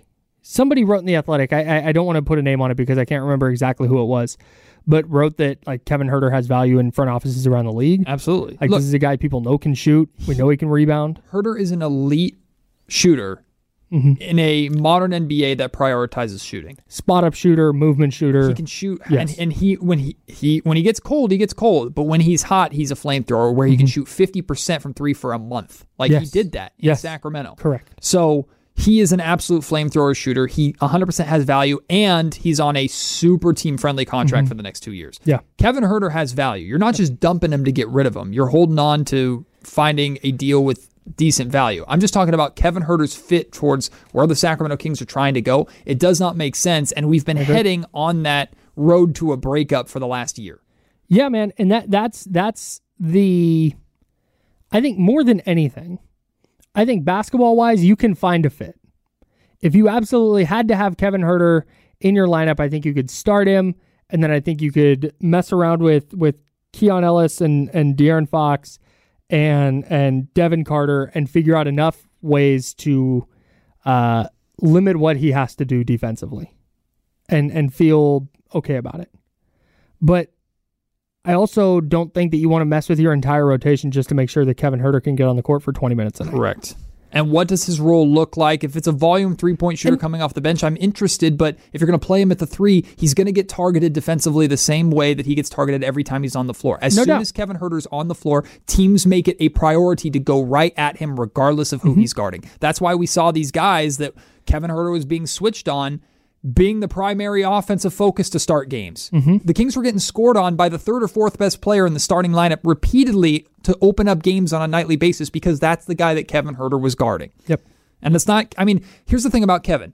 somebody wrote in The Athletic, I, I, I don't want to put a name on it because I can't remember exactly who it was, but wrote that like Kevin Huerter has value in front offices around the league. Absolutely. Like Look, this is a guy people know can shoot. We know he can rebound. Huerter is an elite shooter mm-hmm. in a modern N B A that prioritizes shooting. Spot up shooter, movement shooter. He can shoot, yes. and, and he when he, he when he gets cold, he gets cold. But when he's hot, he's a flamethrower where he mm-hmm. can shoot fifty percent from three for a month. Like yes. he did that in yes. Sacramento. Correct. So he is an absolute flamethrower shooter. He one hundred percent has value, and he's on a super team-friendly contract mm-hmm. for the next two years. Yeah. Kevin Huerter has value. You're not just dumping him to get rid of him. You're holding on to finding a deal with decent value. I'm just talking about Kevin Huerter's fit towards where the Sacramento Kings are trying to go. It does not make sense, and we've been okay. heading on that road to a breakup for the last year. Yeah, man, and that that's that's the, I think more than anything, I think basketball-wise, you can find a fit. If you absolutely had to have Kevin Huerter in your lineup, I think you could start him, and then I think you could mess around with with Keon Ellis and, and De'Aaron Fox and and Devin Carter and figure out enough ways to uh, limit what he has to do defensively and, and feel okay about it. But I also don't think that you want to mess with your entire rotation just to make sure that Kevin Huerter can get on the court for twenty minutes a night. Correct. And what does his role look like? If it's a volume three-point shooter and, coming off the bench, I'm interested, but if you're going to play him at the three, he's going to get targeted defensively the same way that he gets targeted every time he's on the floor. As no soon doubt. as Kevin Huerter's on the floor, teams make it a priority to go right at him regardless of who mm-hmm. he's guarding. That's why we saw these guys that Kevin Huerter was being switched on being the primary offensive focus to start games. Mm-hmm. The Kings were getting scored on by the third or fourth best player in the starting lineup repeatedly to open up games on a nightly basis because that's the guy that Kevin Huerter was guarding. Yep. And it's not, I mean, here's the thing about Kevin.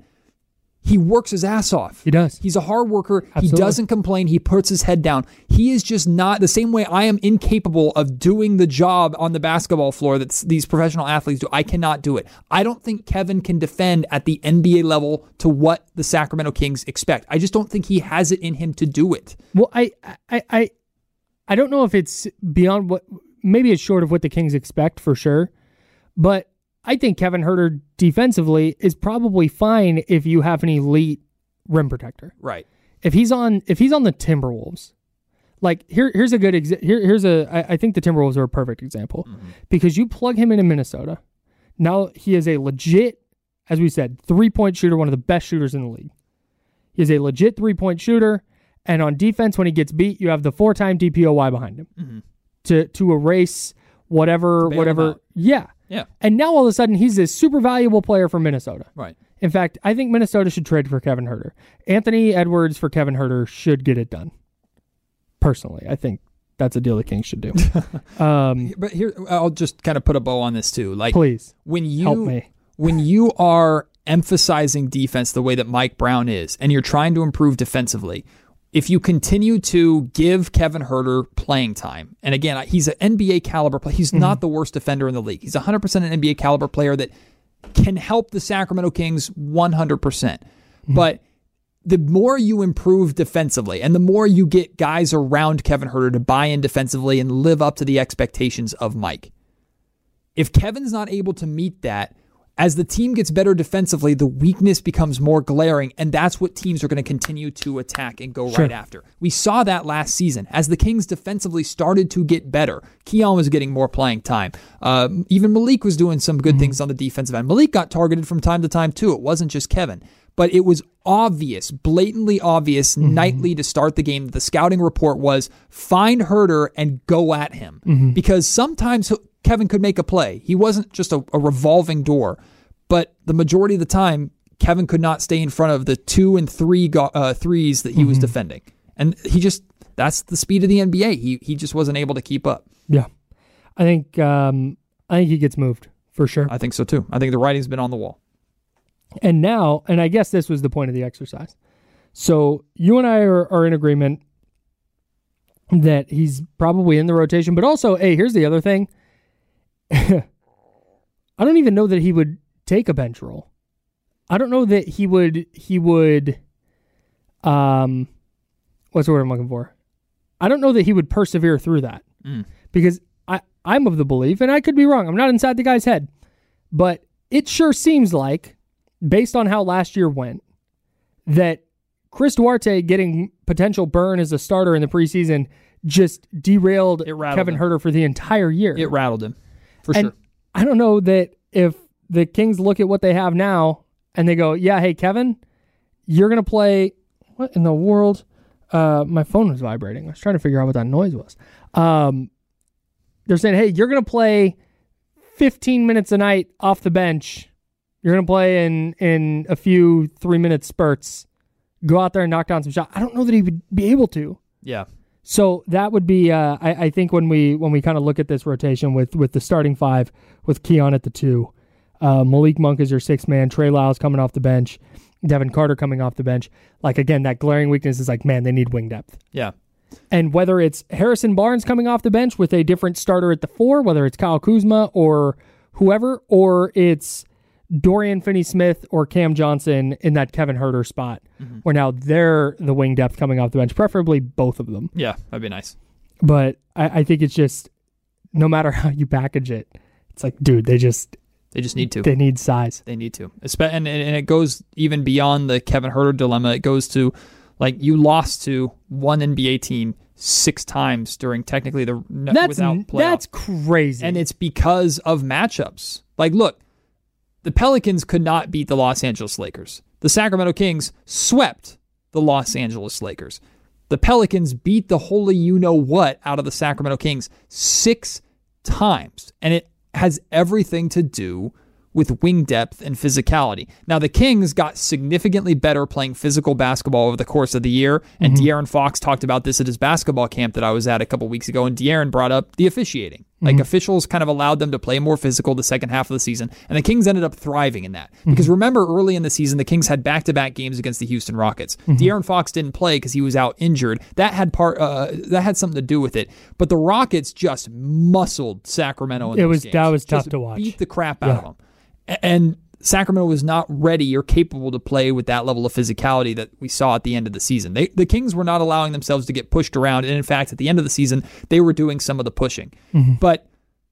He works his ass off. He does. He's a hard worker. Absolutely. He doesn't complain. He puts his head down. He is just not the same way I am incapable of doing the job on the basketball floor that these professional athletes do. I cannot do it. I don't think Kevin can defend at the N B A level to what the Sacramento Kings expect. I just don't think he has it in him to do it. Well, I, I, I, I don't know if it's beyond what, maybe it's short of what the Kings expect for sure, but I think Kevin Huerter defensively is probably fine if you have an elite rim protector. Right. If he's on, if he's on the Timberwolves, like here, here's a good exa- here, here's a. I, I think the Timberwolves are a perfect example mm-hmm. because you plug him into Minnesota. Now he is a legit, as we said, three point shooter, one of the best shooters in the league. He is a legit three point shooter, and on defense, when he gets beat, you have the four time D P O Y behind him mm-hmm. to to erase whatever whatever. Yeah. Yeah. And now all of a sudden he's a super valuable player for Minnesota. Right. In fact, I think Minnesota should trade for Kevin Huerter. Anthony Edwards for Kevin Huerter should get it done. Personally, I think that's a deal the Kings should do. um, but here, I'll just kind of put a bow on this too. Like, please when you help me. When you are emphasizing defense the way that Mike Brown is, and you're trying to improve defensively, if you continue to give Kevin Huerter playing time, and again, he's an N B A caliber player. He's mm-hmm. not the worst defender in the league. He's one hundred percent an N B A caliber player that can help the Sacramento Kings one hundred percent. Mm-hmm. But the more you improve defensively and the more you get guys around Kevin Huerter to buy in defensively and live up to the expectations of Mike, if Kevin's not able to meet that, as the team gets better defensively, the weakness becomes more glaring, and that's what teams are going to continue to attack and go sure. right after. We saw that last season. As the Kings defensively started to get better, Keon was getting more playing time. Uh, even Malik was doing some good mm-hmm. things on the defensive end. Malik got targeted from time to time, too. It wasn't just Kevin. But it was obvious, blatantly obvious, mm-hmm. nightly to start the game. The scouting report was, find Huerter and go at him. Mm-hmm. Because sometimes Kevin could make a play. He wasn't just a, a revolving door. But the majority of the time, Kevin could not stay in front of the two and three go- uh, threes that he mm-hmm. was defending. And he just, that's the speed of the N B A. He he just wasn't able to keep up. Yeah. I think um, I think he gets moved for sure. I think so too. I think the writing's been on the wall. And now, and I guess this was the point of the exercise. So you and I are, are in agreement that he's probably in the rotation, but also, hey, here's the other thing. I don't even know that he would take a bench role. I don't know that he would, he would, um, what's the word I'm looking for? I don't know that he would persevere through that mm. because I, I'm of the belief, and I could be wrong, I'm not inside the guy's head, but it sure seems like based on how last year went, that Chris Duarte getting potential burn as a starter in the preseason just derailed Kevin him. Huerter for the entire year. It rattled him, for and sure. I don't know that if the Kings look at what they have now and they go, yeah, hey, Kevin, you're going to play, what in the world? Uh, my phone was vibrating. I was trying to figure out what that noise was. Um, they're saying, hey, you're going to play fifteen minutes a night off the bench. You're going to play in, in a few three-minute spurts. Go out there and knock down some shots. I don't know that he would be able to. Yeah. So that would be, uh, I, I think, when we when we kind of look at this rotation with with the starting five, with Keon at the two, uh, Malik Monk is your sixth man, Trey Lyles coming off the bench, Devin Carter coming off the bench. Like, again, that glaring weakness is like, man, they need wing depth. Yeah. And whether it's Harrison Barnes coming off the bench with a different starter at the four, whether it's Kyle Kuzma or whoever, or it's Dorian Finney-Smith or Cam Johnson in that Kevin Huerter spot, mm-hmm. where now they're the wing depth coming off the bench, preferably both of them. Yeah, that'd be nice. But I, I think it's just, no matter how you package it, it's like, dude, they just... They just need to. They need size. They need to. And, and it goes even beyond the Kevin Huerter dilemma. It goes to, like, you lost to one N B A team six times during technically the that's, without playoff. That's crazy. And it's because of matchups. Like, look, the Pelicans could not beat the Los Angeles Lakers. The Sacramento Kings swept the Los Angeles Lakers. The Pelicans beat the holy you-know-what out of the Sacramento Kings six times. And it has everything to do with wing depth and physicality. Now, the Kings got significantly better playing physical basketball over the course of the year, and mm-hmm. De'Aaron Fox talked about this at his basketball camp that I was at a couple weeks ago, and De'Aaron brought up the officiating. Like, mm-hmm. officials kind of allowed them to play more physical the second half of the season, and the Kings ended up thriving in that. Mm-hmm. Because remember, early in the season, the Kings had back-to-back games against the Houston Rockets. Mm-hmm. De'Aaron Fox didn't play because he was out injured. That had part. Uh, that had something to do with it. But the Rockets just muscled Sacramento in it those was games. That was just tough to watch. Beat the crap out yeah. of them. And Sacramento was not ready or capable to play with that level of physicality that we saw at the end of the season. They, the Kings were not allowing themselves to get pushed around, and in fact, at the end of the season, they were doing some of the pushing. Mm-hmm. But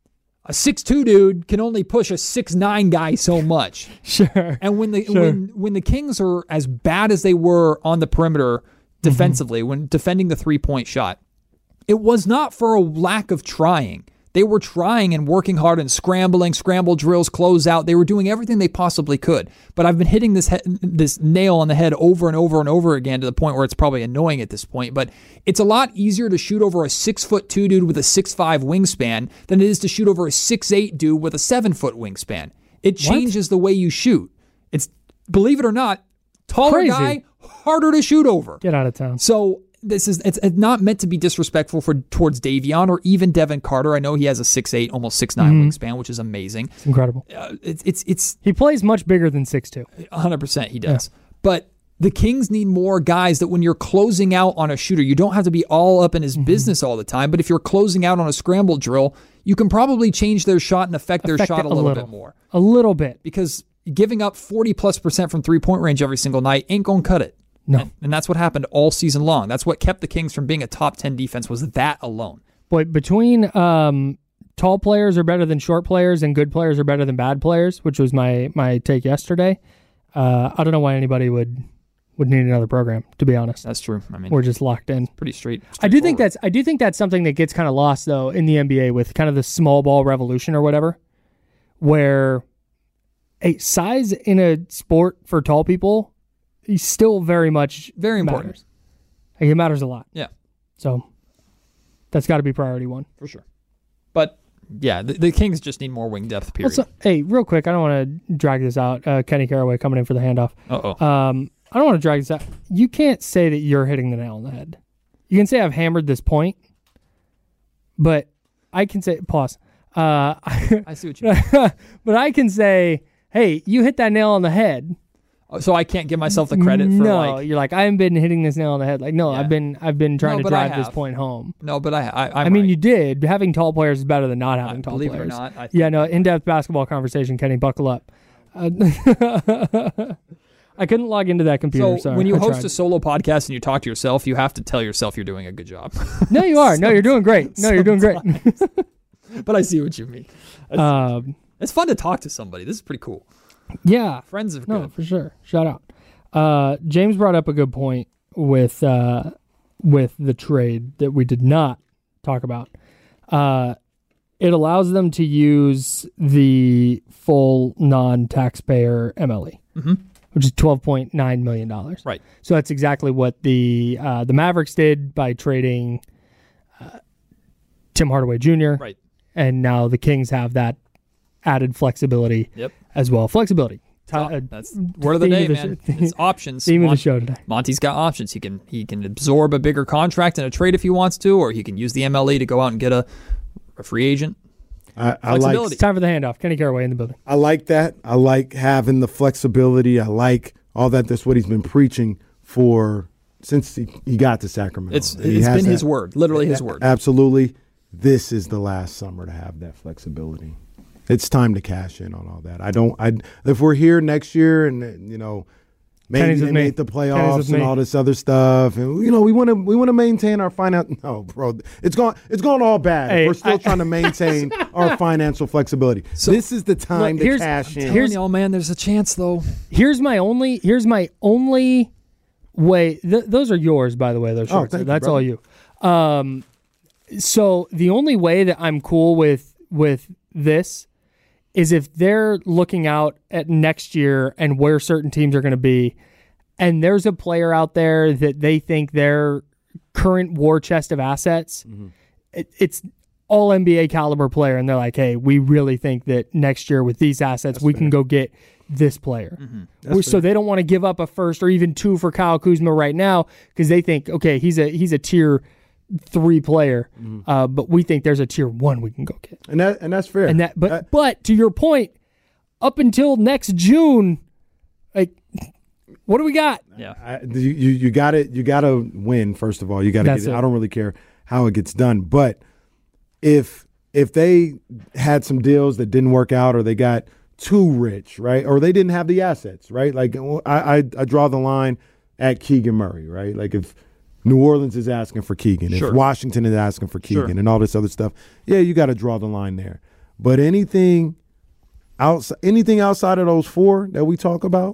a six two dude can only push a six nine guy so much. Sure. And when the sure. when when the Kings are as bad as they were on the perimeter defensively, mm-hmm. when defending the three-point shot, it was not for a lack of trying. They were trying and working hard and scrambling, scramble drills, close out. They were doing everything they possibly could. But I've been hitting this he- this nail on the head over and over and over again to the point where it's probably annoying at this point. But it's a lot easier to shoot over a six foot two dude with a six five wingspan than it is to shoot over a six eight dude with a seven foot wingspan. It changes what? the way you shoot. It's, believe it or not, taller Crazy. guy, harder to shoot over. Get out of town. So this is it's not meant to be disrespectful for towards Davion or even Devin Carter. I know he has a six eight, almost six nine mm-hmm. wingspan, which is amazing. It's incredible. Uh, it's it's it's he plays much bigger than six two. one hundred percent he does. Yeah. But the Kings need more guys that when you're closing out on a shooter, you don't have to be all up in his mm-hmm. business all the time. But if you're closing out on a scramble drill, you can probably change their shot and affect, affect their shot a little, little bit more. A little bit. Because giving up forty plus percent from three-point range every single night ain't going to cut it. No. And, and that's what happened all season long. That's what kept the Kings from being a top ten defense, was that alone. But between um, tall players are better than short players and good players are better than bad players, which was my my take yesterday, uh, I don't know why anybody would would need another program, to be honest. That's true. I mean, we're just locked in. Pretty straight. I do think that's I do think that's something that gets kind of lost though in the N B A with kind of the small ball revolution or whatever, where a size in a sport for tall people is still very much very important. Matters. Like, it matters a lot. Yeah. So that's got to be priority one for sure. But yeah, the, the Kings just need more wing depth. Period. Also, hey, real quick, I don't want to drag this out. Uh, Kenny Caraway coming in for the handoff. Uh oh. Um, I don't want to drag this out. You can't say that you're hitting the nail on the head. You can say I've hammered this point, but I can say pause. Uh, I see what you mean. But I can say, hey, you hit that nail on the head. So I can't give myself the credit for no, like you're like I haven't been hitting this nail on the head. Like no, yeah. I've been I've been trying no, to drive this point home. No, but I I, I mean right. you did. Having tall players is better than not having I, tall believe players. Believe it or not, I yeah, no, in-depth basketball conversation. Kenny, buckle up. Uh, I couldn't log into that computer. So sorry. when you I host tried. a solo podcast and you talk to yourself, you have to tell yourself you're doing a good job. No, you are. No, you're doing great. No, you're doing great. But I see what you mean. It's, um, it's fun to talk to somebody. This is pretty cool. Yeah. Friends of no, good. for sure. Shout out. Uh, James brought up a good point with uh, with the trade that we did not talk about. Uh, it allows them to use the full non-taxpayer M L E, mm-hmm. which is twelve point nine million dollars. Right. So that's exactly what the uh, the Mavericks did by trading uh, Tim Hardaway Junior Right. And now the Kings have that added flexibility Yep. as well. Flexibility. Uh, That's word of the day, of the man. show. It's options. Theme Mon- of the show today. Monty's got options. He can he can absorb a bigger contract in a trade if he wants to, or he can use the M L E to go out and get a, a free agent. I, I like It's time for the handoff. Kenny Caraway in the building. I like that. I like having the flexibility. I like all that. That's what he's been preaching for since he, he got to Sacramento. It's He it's has been that. his word, literally his word. Absolutely. This is the last summer to have that flexibility. It's time to cash in on all that. I don't. I if we're here next year and you know maybe Kenny's they with me. make the Kenny's playoffs with and me. all this other stuff, and you know we want to we want to maintain our finance. No, bro, it's gone. It's gone all bad. Hey, we're still I- trying to maintain our financial flexibility. So- this is the time Look, to here's- cash in. here's- Oh man, there's a chance though. Here's my only. Here's my only way. Th- those are yours, by the way. Those Oh, shorts. thank you, That's brother. all you. Um, so the only way that I'm cool with with this is if they're looking out at next year and where certain teams are going to be, and there's a player out there that they think their current war chest of assets, Mm-hmm. it, it's all N B A caliber player, and they're like, hey, we really think that next year with these assets, That's we fair. can go get this player. Mm-hmm. We're- That's so fair. they don't want to give up a first or even two for Kyle Kuzma right now because they think, okay, he's a he's a tier three player, Mm-hmm. uh, but we think there's a tier one we can go get. and that and that's fair. And that, but That- but to your point, up until next June, like, what do we got? Yeah. I, you you you got to you got to win first of all. You got to That's get it. it. I don't really care how it gets done, but if if they had some deals that didn't work out, or they got too rich, right, or they didn't have the assets, right? Like I I, I draw the line at Keegan Murray, right? Like if New Orleans is asking for Keegan, Sure. if Washington is asking for Keegan, Sure. and all this other stuff, yeah, you got to draw the line there. But anything outside anything outside of those four that we talk about.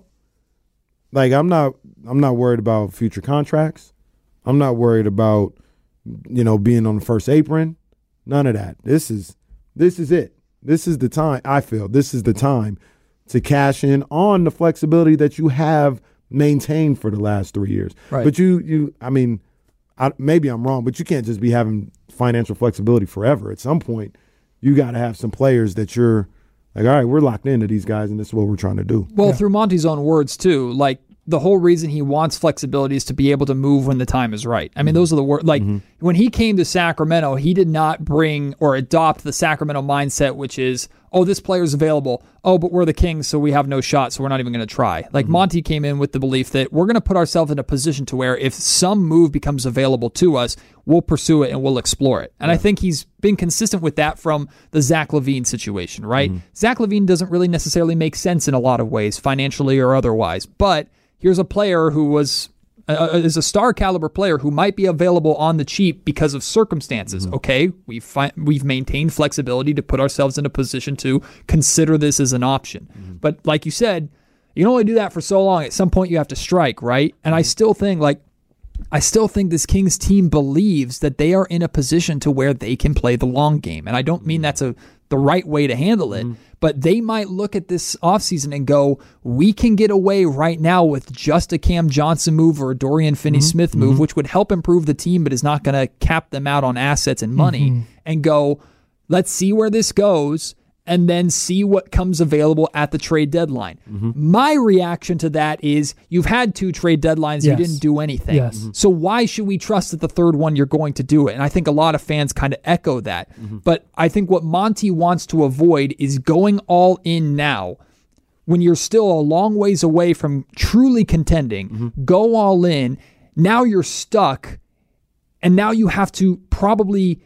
Like I'm not, I'm not worried about future contracts. I'm not worried about, you know, being on the first apron. None of that. This is, this is it. This is the time. I feel this is the time to cash in on the flexibility that you have maintained for the last three years. Right. But you, you, I mean, I, maybe I'm wrong, but you can't just be having financial flexibility forever. At some point, you got to have some players that you're like, all right, we're locked into these guys, and this is what we're trying to do. Well, through Monty's own words too, like the whole reason he wants flexibility is to be able to move when the time is right. I mean, those are the words. Like when he came to Sacramento, he did not bring or adopt the Sacramento mindset, which is, oh, this player's available. Oh, but we're the Kings, so we have no shot, so we're not even going to try. Like Monty came in with the belief that we're going to put ourselves in a position to where if some move becomes available to us, we'll pursue it and we'll explore it. And I think he's been consistent with that from the Zach LaVine situation, right? Zach LaVine doesn't really necessarily make sense in a lot of ways, financially or otherwise, but here's a player who was uh, is a star caliber player who might be available on the cheap because of circumstances. Okay, we've fi- we've maintained flexibility to put ourselves in a position to consider this as an option. But like you said, you can only do that for so long. At some point, you have to strike, right? And I still think like. I still think this Kings team believes that they are in a position to where they can play the long game. And I don't mean that's a the right way to handle it, but they might look at this offseason and go, we can get away right now with just a Cam Johnson move or a Dorian Finney-Smith move, which would help improve the team but is not going to cap them out on assets and money, and go, let's see where this goes, and then see what comes available at the trade deadline. My reaction to that is you've had two trade deadlines, Yes. you didn't do anything. Yes. So why should we trust that the third one you're going to do it? And I think a lot of fans kind of echo that. But I think what Monty wants to avoid is going all in now when you're still a long ways away from truly contending. Go all in. Now you're stuck, and now you have to probably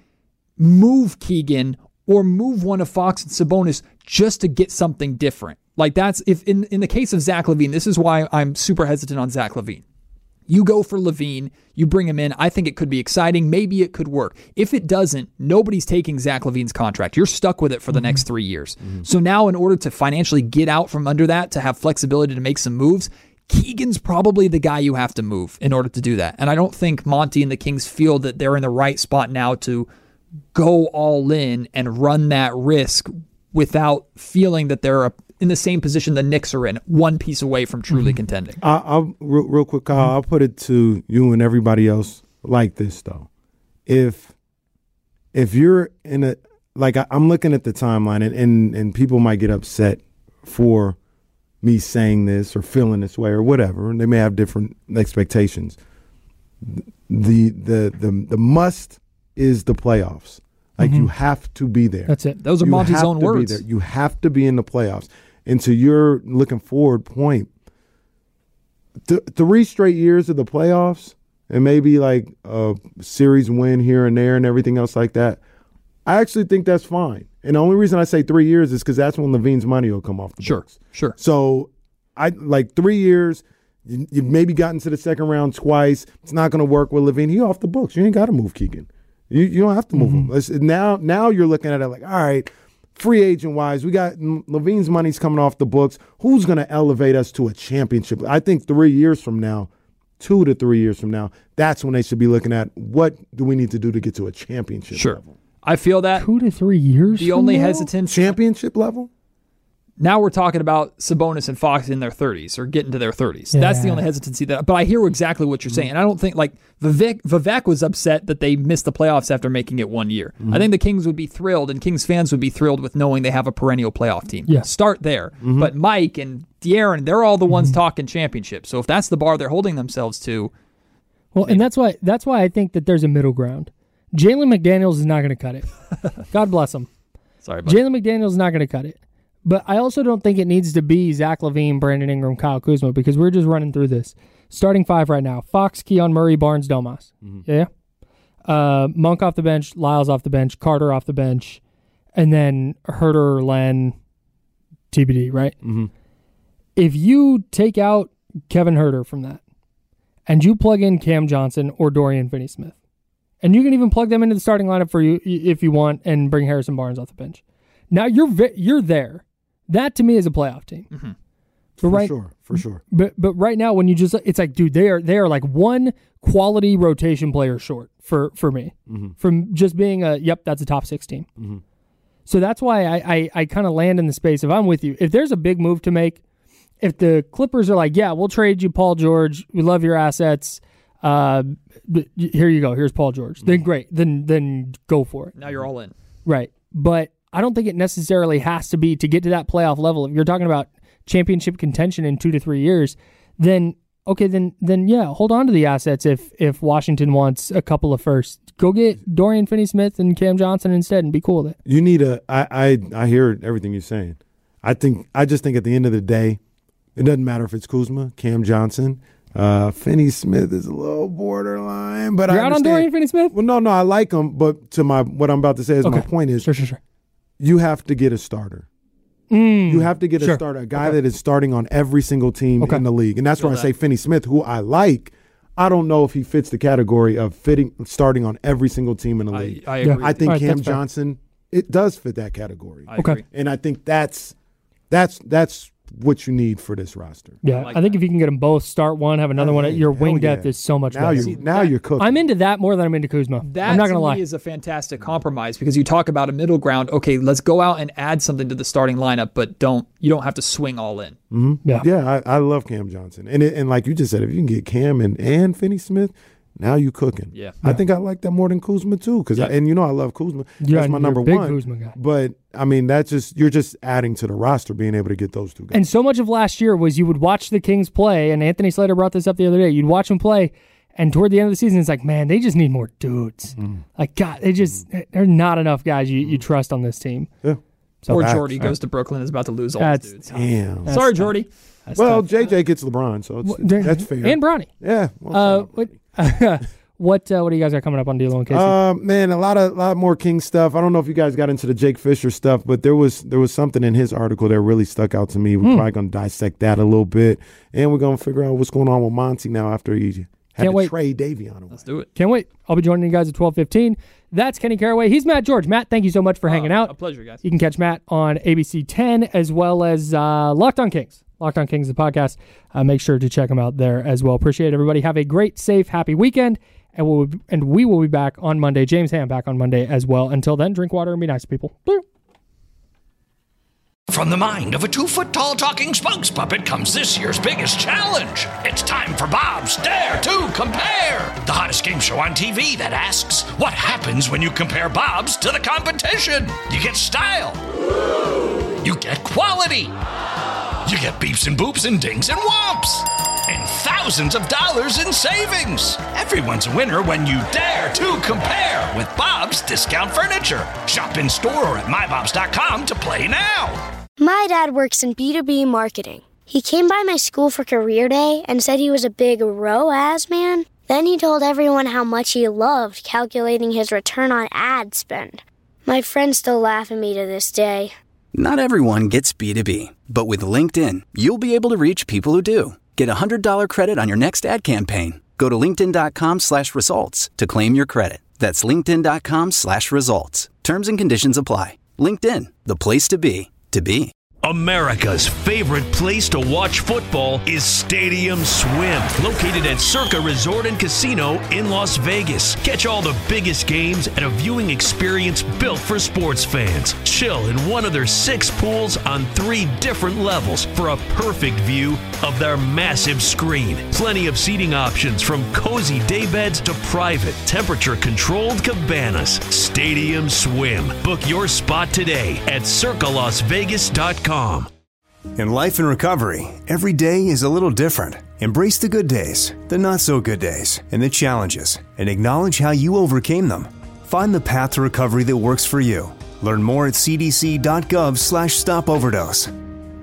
move Keegan or move one of Fox and Sabonis just to get something different. Like that's if in, in the case of Zach LaVine, this is why I'm super hesitant on Zach LaVine. You go for LaVine, you bring him in. I think it could be exciting. Maybe it could work. If it doesn't, nobody's taking Zach LaVine's contract. You're stuck with it for the mm-hmm. next three years. Mm-hmm. So now in order to financially get out from under that, to have flexibility to make some moves, Keegan's probably the guy you have to move in order to do that. And I don't think Monty and the Kings feel that they're in the right spot now to go all in and run that risk without feeling that they're a in the same position the Knicks are in, one piece away from truly mm-hmm. contending. I, I'll real, real quick, Kyle. Mm-hmm. I'll put it to you and everybody else like this though. If if you're in a like I, I'm looking at the timeline, and, and and people might get upset for me saying this or feeling this way or whatever, and they may have different expectations. The the the the must is the playoffs. Like mm-hmm. you have to be there. That's it. Those are you Monty's own words. You have to be in the playoffs. And to your looking forward point, th- three straight years of the playoffs and maybe like a series win here and there and everything else like that, I actually think that's fine. And the only reason I say three years is because that's when LaVine's money will come off the sure, books. Sure, So I like three years. You, you've maybe gotten to the second round twice. It's not going to work with LaVine. He off the books. You ain't got to move Keegan. You you don't have to move mm-hmm. him. Let's, now now you're looking at it like, all right, free agent wise, we got LaVine's money's coming off the books. Who's going to elevate us to a championship? I think three years from now, two to three years from now, that's when they should be looking at what do we need to do to get to a championship sure. level. I feel that. Two to three years The from only now? hesitance. Championship level? Now we're talking about Sabonis and Fox in their thirties or getting to their thirties. Yeah. That's the only hesitancy that. But I hear exactly what you're saying. And I don't think like Vivek, Vivek was upset that they missed the playoffs after making it one year. Mm-hmm. I think the Kings would be thrilled, and Kings fans would be thrilled with knowing they have a perennial playoff team. Yeah. Start there. Mm-hmm. But Mike and De'Aaron, they're all the ones mm-hmm. talking championship. So if that's the bar they're holding themselves to, well, maybe. and that's why that's why I think that there's a middle ground. Jalen McDaniels is not going to cut it. God bless him. Sorry, buddy. Jalen McDaniels is not going to cut it. But I also don't think it needs to be Zach LaVine, Brandon Ingram, Kyle Kuzma, because we're just running through this. Starting five right now. Fox, Keon Murray, Barnes, Domas. Mm-hmm. Yeah? Uh, Monk off the bench, Lyles off the bench, Carter off the bench, and then Herter, Len, T B D, right? Mm-hmm. If you take out Kevin Herter from that, and you plug in Cam Johnson or Dorian Finney-Smith, and you can even plug them into the starting lineup for you if you want and bring Harrison Barnes off the bench. Now you're vi- you're there. That to me is a playoff team. Mm-hmm. But for right, sure, for sure. But but right now, when you just, it's like, dude, they are they are like one quality rotation player short for for me mm-hmm. from just being a yep, that's a top six team. Mm-hmm. So that's why I I, I kind of land in the space. If I'm with you, if there's a big move to make, if the Clippers are like, yeah, we'll trade you Paul George, we love your assets. Uh, here you go. Here's Paul George. Mm-hmm. Then great. Then then go for it. Now you're all in. Right, but I don't think it necessarily has to be to get to that playoff level. If you're talking about championship contention in two to three years, then okay, then then yeah, hold on to the assets. If if Washington wants a couple of firsts, go get Dorian Finney-Smith and Cam Johnson instead, and be cool with it. You need a. I I I hear everything you're saying. I think I just think at the end of the day, it doesn't matter if it's Kuzma, Cam Johnson. Uh, Finney-Smith is a little borderline, but you're I out on Dorian Finney-Smith. Well, no, no, I like him, but to my what I'm about to say is okay. my point is, sure, sure, sure. You have to get a starter. Mm, you have to get sure. a starter, a guy okay. that is starting on every single team okay. in the league, and that's where that. I say Finney-Smith, who I like. I don't know if he fits the category of fitting starting on every single team in the league. I, I agree. I think right, Cam Johnson, it does fit that category. I okay, agree. And I think that's that's that's what you need for this roster. Yeah, I, like I think that. if you can get them both, start one, have another one. Hey, Your wing yeah. depth is so much now better. you're now you're cooking. I'm into that more than I'm into Kuzma. That I'm not to gonna me lie. is a fantastic compromise because you talk about a middle ground. Okay, let's go out and add something to the starting lineup, but don't you don't have to swing all in. Mm-hmm. Yeah, yeah. I, I love Cam Johnson, and it, and like you just said, if you can get Cam and and Finney-Smith, now you cooking. Yeah, I think I like that more than Kuzma too, because yeah. and you know I love Kuzma. Yeah, that's my you're number a big one. Kuzma guy. But I mean, that's just you're just adding to the roster, being able to get those two guys. And so much of last year was you would watch the Kings play, and Anthony Slater brought this up the other day. You'd watch them play, and toward the end of the season, it's like, man, they just need more dudes. Mm. Like, God, they just mm. there's not enough guys you, you trust on this team. Yeah. So Poor Facts. Jordy goes to Brooklyn, is about to lose all That's, his dudes. Damn. That's Sorry, tough. Jordy. That's Well, tough. J J gets LeBron, so it's, Well, there- that's fair. And Bronny. Yeah. Well, Uh, what, what, uh, what do you guys got coming up on D'Lo and Casey? Uh, man, a lot of lot more King stuff. I don't know if you guys got into the Jake Fisher stuff, but there was there was something in his article that really stuck out to me. We're Hmm. probably gonna dissect that a little bit, and we're gonna figure out what's going on with Monty now after he Had Can't to wait. trade Davion away. Let's do it. Can't wait. I'll be joining you guys at twelve fifteen. That's Kenny Caraway. He's Matt George. Matt, thank you so much for Uh, hanging out. A pleasure, guys. You can catch Matt on A B C ten as well as uh, Locked on Kings. Locked on Kings, the podcast. Uh, make sure to check him out there as well. Appreciate it, everybody. Have a great, safe, happy weekend. And, we'll, and we will be back on Monday. James Ham back on Monday as well. Until then, drink water and be nice to people. Blue. From the mind of a two-foot-tall talking spokes puppet comes this year's biggest challenge. It's time for Bob's Dare to Compare, the hottest game show on T V that asks, what happens when you compare Bob's to the competition? You get style. You get quality. You get beeps and boops and dings and whomps. And thousands of dollars in savings. Everyone's a winner when you dare to compare with Bob's Discount Furniture. Shop in store or at my bobs dot com to play now. My dad works in B two B marketing. He came by my school for career day and said he was a big R O A S man. Then he told everyone how much he loved calculating his return on ad spend. My friends still laugh at me to this day. Not everyone gets B two B, but with LinkedIn, you'll be able to reach people who do. Get a one hundred dollars credit on your next ad campaign. Go to linkedin.com slash results to claim your credit. That's linkedin.com slash results. Terms and conditions apply. LinkedIn, the place to be, to be. America's favorite place to watch football is Stadium Swim, located at Circa Resort and Casino in Las Vegas. Catch all the biggest games at a viewing experience built for sports fans. Chill in one of their six pools on three different levels for a perfect view of their massive screen. Plenty of seating options from cozy daybeds to private, temperature-controlled cabanas. Stadium Swim. Book your spot today at circa las vegas dot com. In life and recovery, every day is a little different. Embrace the good days, the not so good days, and the challenges, and acknowledge how you overcame them. Find the path to recovery that works for you. Learn more at c d c dot gov slash stop overdose.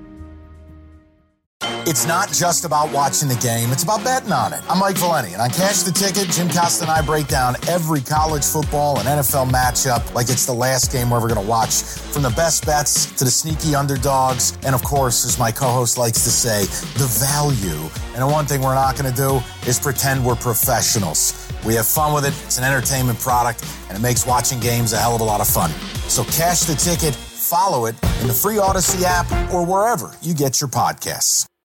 It's not just about watching the game, it's about betting on it. I'm Mike Valeni, and on Cash the Ticket, Jim Costa and I break down every college football and N F L matchup like it's the last game we're ever going to watch, from the best bets to the sneaky underdogs, and of course, as my co-host likes to say, the value. And the one thing we're not going to do is pretend we're professionals. We have fun with it, it's an entertainment product, and it makes watching games a hell of a lot of fun. So Cash the Ticket, follow it in the free Odyssey app or wherever you get your podcasts.